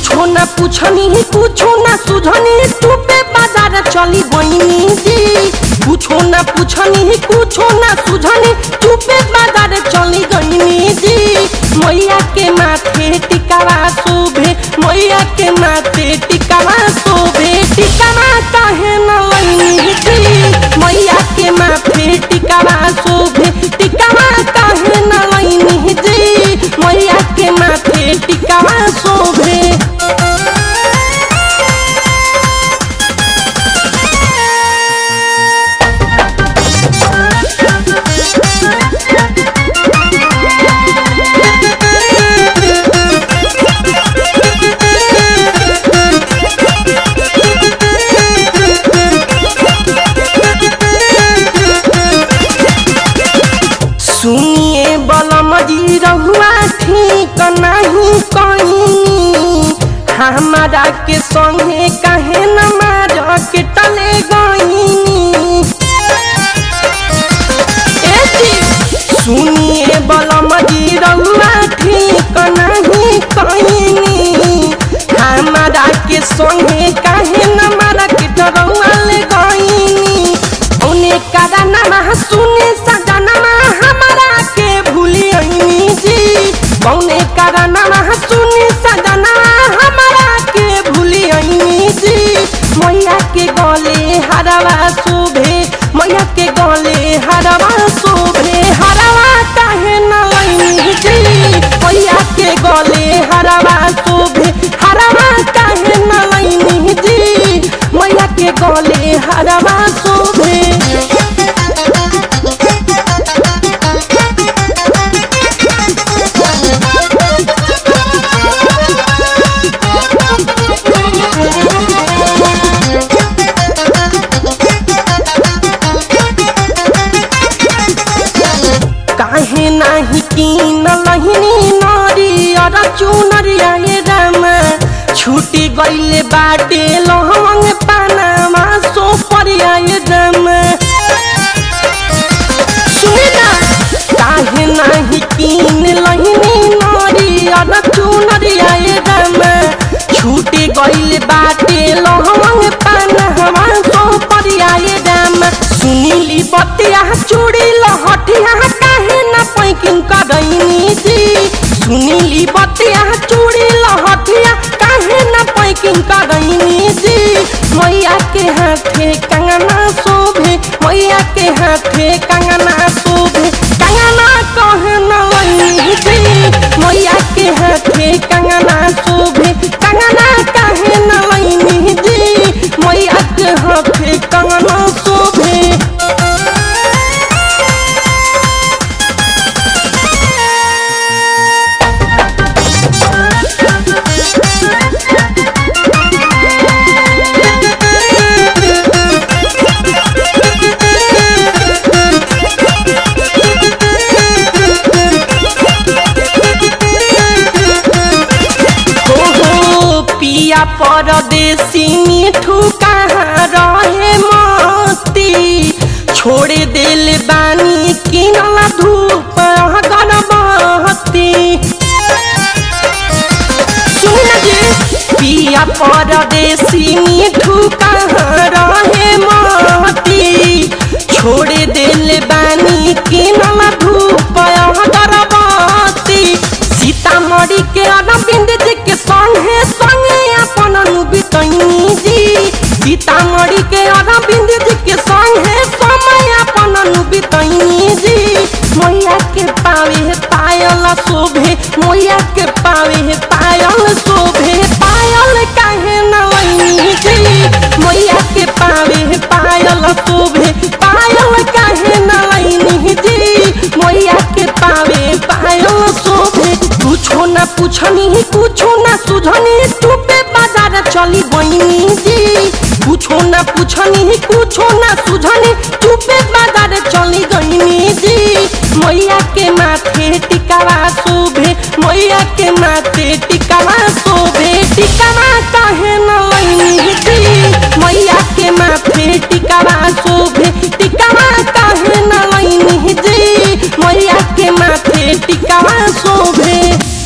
कुछो ना पूछनी कुछो ना सुझनी तू पे बाजार चली गईनी जी। कुछो ना पूछनी कुछो ना सुझनी तू पे बाजार चली गईनी जी। मैया के माथे टिकावा शोभे मैया के माथे टिकावा शोभे टिकावा काहे न लईनी जी। मैया के माथे टिकावा शोभे टिकावा काहे न लईनी जी। मैया के माथे टिकावा शोभे। सुनिए बलम जी रहुआ ठीक नहीं कहीं हमारा के संगे कहे न मार के टले गईनी। सुनिए बलम जी रहुआ ठीक नहीं कहीं हमारा के संगे कहे न मार के टरौआ ले गईनी। उन्हें कदा नमा सुने सजनमा हमारा के भूली आईनी जी। कौने कराना सुनी सजना हमारा के भूली आईनी जी। मैया के गले हरवा शोभे मैया के गले हरवा शोभे हरवा काहे न लईनी जी। मैया के गले हरवा शोभे हरवा काहे न लईनी जी। मैया के गले हरवा शोभे। काहे नाही कीन लहिनी नारियर चुनरिया ये रामा छूटी गईले बाटे लहंग पानामा सोपरिया ये रामा। सुने ना काहे नाही कीन लहिनी नारियर चुनरिया ये रामा छूटी गईले बाटे लहंग पानामा सोपरिया ये रामा। सुनीली बतिया चूड़ी लहठिया काहे न पैकिंग करैनी जी। सुनीली बतिया चूड़ी लहठिया काहे न पैकिंग करैनी जी। मैया के हाथे कंगना शोभे मैया के हाथे कंगना शोभे कंगना काहे न लईनी जी। मैया के हाथे कंगना शोभे कंगना काहे न लईनी जी। मैया के हाथे कंगना शोभे। पिया परदेसी मिठू कहाँ रहे मस्ती छोड़े दिल बानी किनला धूप अगरबत्ती। सुन जे पिया परदेसी मिठू कहाँ रहे मस्ती छोड़े दिल बानी किनला धूप अगरबत्ती। सीतामढ़ी के अरविंद जी के संगे संगे अपन बितैनी जी। सीतामढ़ी के अरविंद जी के संगे समय अपन बितैनी जी। मैया के पावे पायल शोभे मैया के पावे पायल शोभे पायल काहे न लईनी जी। मैया के पावे पायल शोभे पायल काहे न लईनी जी। मैया के पावे पायल शोभे। कुछो ना पूछनी कुछो ना सुझनी तू पे बाजार चली गईनी जी। कुछो ना पूछनी कुछो ना सुझनी तू पे बाजार चली गईनी जी। मैया के माथे टिकावा शोभे मैया के माथे टिकावा शोभे टिकावा काहे न लईनी जी। मैया के माथे टिकावा शोभे टिकावा काहे न लईनी जी। मैया के माथे टिकावा शोभे।